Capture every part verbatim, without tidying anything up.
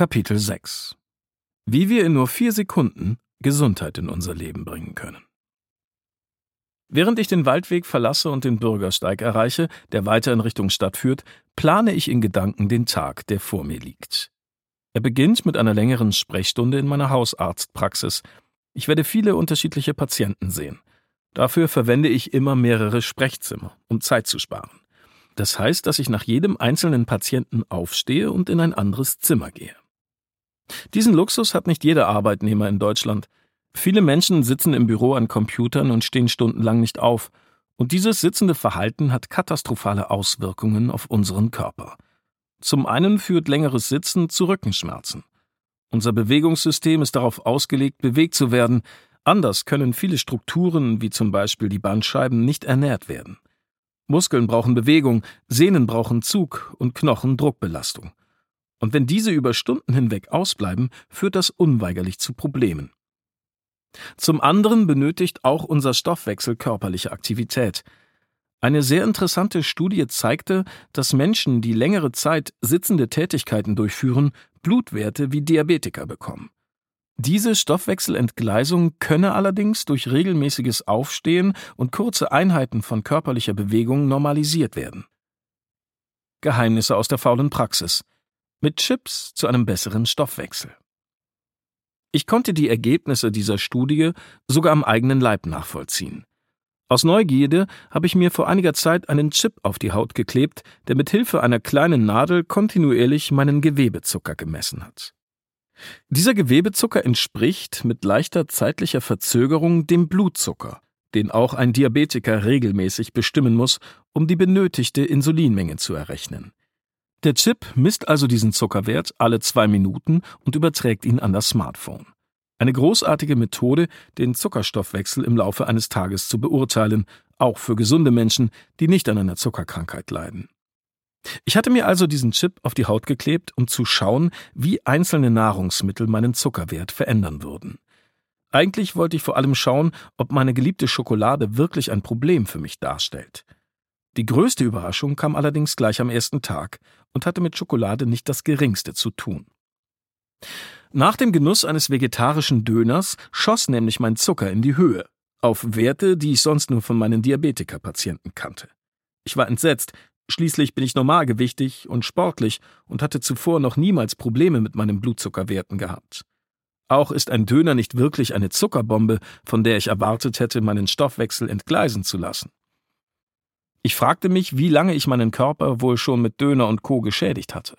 Kapitel sechs. Wie wir in nur vier Sekunden Gesundheit in unser Leben bringen können. Während ich den Waldweg verlasse und den Bürgersteig erreiche, der weiter in Richtung Stadt führt, plane ich in Gedanken den Tag, der vor mir liegt. Er beginnt mit einer längeren Sprechstunde in meiner Hausarztpraxis. Ich werde viele unterschiedliche Patienten sehen. Dafür verwende ich immer mehrere Sprechzimmer, um Zeit zu sparen. Das heißt, dass ich nach jedem einzelnen Patienten aufstehe und in ein anderes Zimmer gehe. Diesen Luxus hat nicht jeder Arbeitnehmer in Deutschland. Viele Menschen sitzen im Büro an Computern und stehen stundenlang nicht auf. Und dieses sitzende Verhalten hat katastrophale Auswirkungen auf unseren Körper. Zum einen führt längeres Sitzen zu Rückenschmerzen. Unser Bewegungssystem ist darauf ausgelegt, bewegt zu werden. Anders können viele Strukturen, wie zum Beispiel die Bandscheiben, nicht ernährt werden. Muskeln brauchen Bewegung, Sehnen brauchen Zug und Knochen Druckbelastung. Und wenn diese über Stunden hinweg ausbleiben, führt das unweigerlich zu Problemen. Zum anderen benötigt auch unser Stoffwechsel körperliche Aktivität. Eine sehr interessante Studie zeigte, dass Menschen, die längere Zeit sitzende Tätigkeiten durchführen, Blutwerte wie Diabetiker bekommen. Diese Stoffwechselentgleisung könne allerdings durch regelmäßiges Aufstehen und kurze Einheiten von körperlicher Bewegung normalisiert werden. Geheimnisse aus der faulen Praxis. Mit Chips zu einem besseren Stoffwechsel. Ich konnte die Ergebnisse dieser Studie sogar am eigenen Leib nachvollziehen. Aus Neugierde habe ich mir vor einiger Zeit einen Chip auf die Haut geklebt, der mit Hilfe einer kleinen Nadel kontinuierlich meinen Gewebezucker gemessen hat. Dieser Gewebezucker entspricht mit leichter zeitlicher Verzögerung dem Blutzucker, den auch ein Diabetiker regelmäßig bestimmen muss, um die benötigte Insulinmenge zu errechnen. Der Chip misst also diesen Zuckerwert alle zwei Minuten und überträgt ihn an das Smartphone. Eine großartige Methode, den Zuckerstoffwechsel im Laufe eines Tages zu beurteilen, auch für gesunde Menschen, die nicht an einer Zuckerkrankheit leiden. Ich hatte mir also diesen Chip auf die Haut geklebt, um zu schauen, wie einzelne Nahrungsmittel meinen Zuckerwert verändern würden. Eigentlich wollte ich vor allem schauen, ob meine geliebte Schokolade wirklich ein Problem für mich darstellt. Die größte Überraschung kam allerdings gleich am ersten Tag und hatte mit Schokolade nicht das Geringste zu tun. Nach dem Genuss eines vegetarischen Döners schoss nämlich mein Zucker in die Höhe, auf Werte, die ich sonst nur von meinen Diabetiker-Patienten kannte. Ich war entsetzt. Schließlich bin ich normalgewichtig und sportlich und hatte zuvor noch niemals Probleme mit meinen Blutzuckerwerten gehabt. Auch ist ein Döner nicht wirklich eine Zuckerbombe, von der ich erwartet hätte, meinen Stoffwechsel entgleisen zu lassen. Ich fragte mich, wie lange ich meinen Körper wohl schon mit Döner und Co. geschädigt hatte.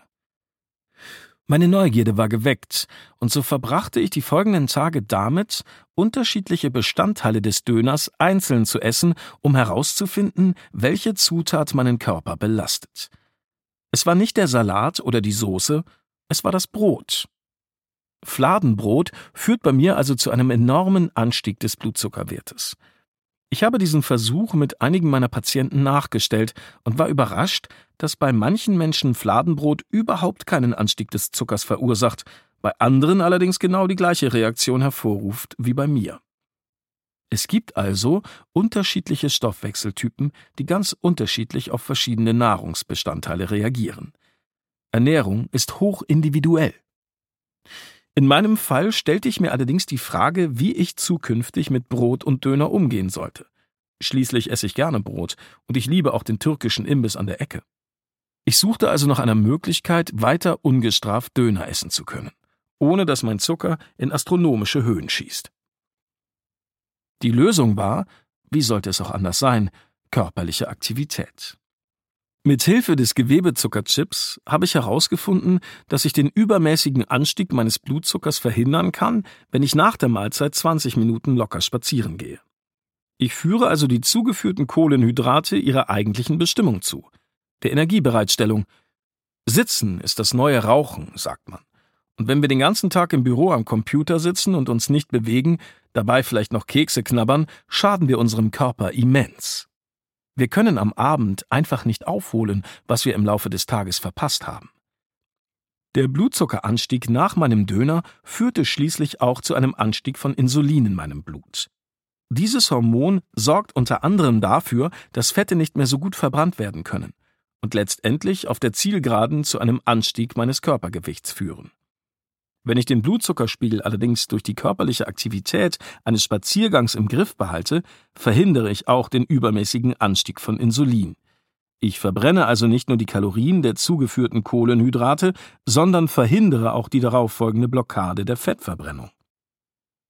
Meine Neugierde war geweckt, und so verbrachte ich die folgenden Tage damit, unterschiedliche Bestandteile des Döners einzeln zu essen, um herauszufinden, welche Zutat meinen Körper belastet. Es war nicht der Salat oder die Soße, es war das Brot. Fladenbrot führt bei mir also zu einem enormen Anstieg des Blutzuckerwertes. Ich habe diesen Versuch mit einigen meiner Patienten nachgestellt und war überrascht, dass bei manchen Menschen Fladenbrot überhaupt keinen Anstieg des Zuckers verursacht, bei anderen allerdings genau die gleiche Reaktion hervorruft wie bei mir. Es gibt also unterschiedliche Stoffwechseltypen, die ganz unterschiedlich auf verschiedene Nahrungsbestandteile reagieren. Ernährung ist hochindividuell. In meinem Fall stellte ich mir allerdings die Frage, wie ich zukünftig mit Brot und Döner umgehen sollte. Schließlich esse ich gerne Brot und ich liebe auch den türkischen Imbiss an der Ecke. Ich suchte also nach einer Möglichkeit, weiter ungestraft Döner essen zu können, ohne dass mein Zucker in astronomische Höhen schießt. Die Lösung war, wie sollte es auch anders sein, körperliche Aktivität. Mit Hilfe des Gewebezuckerchips habe ich herausgefunden, dass ich den übermäßigen Anstieg meines Blutzuckers verhindern kann, wenn ich nach der Mahlzeit zwanzig Minuten locker spazieren gehe. Ich führe also die zugeführten Kohlenhydrate ihrer eigentlichen Bestimmung zu, der Energiebereitstellung. Sitzen ist das neue Rauchen, sagt man. Und wenn wir den ganzen Tag im Büro am Computer sitzen und uns nicht bewegen, dabei vielleicht noch Kekse knabbern, schaden wir unserem Körper immens. Wir können am Abend einfach nicht aufholen, was wir im Laufe des Tages verpasst haben. Der Blutzuckeranstieg nach meinem Döner führte schließlich auch zu einem Anstieg von Insulin in meinem Blut. Dieses Hormon sorgt unter anderem dafür, dass Fette nicht mehr so gut verbrannt werden können und letztendlich auf der Zielgeraden zu einem Anstieg meines Körpergewichts führen. Wenn ich den Blutzuckerspiegel allerdings durch die körperliche Aktivität eines Spaziergangs im Griff behalte, verhindere ich auch den übermäßigen Anstieg von Insulin. Ich verbrenne also nicht nur die Kalorien der zugeführten Kohlenhydrate, sondern verhindere auch die darauffolgende Blockade der Fettverbrennung.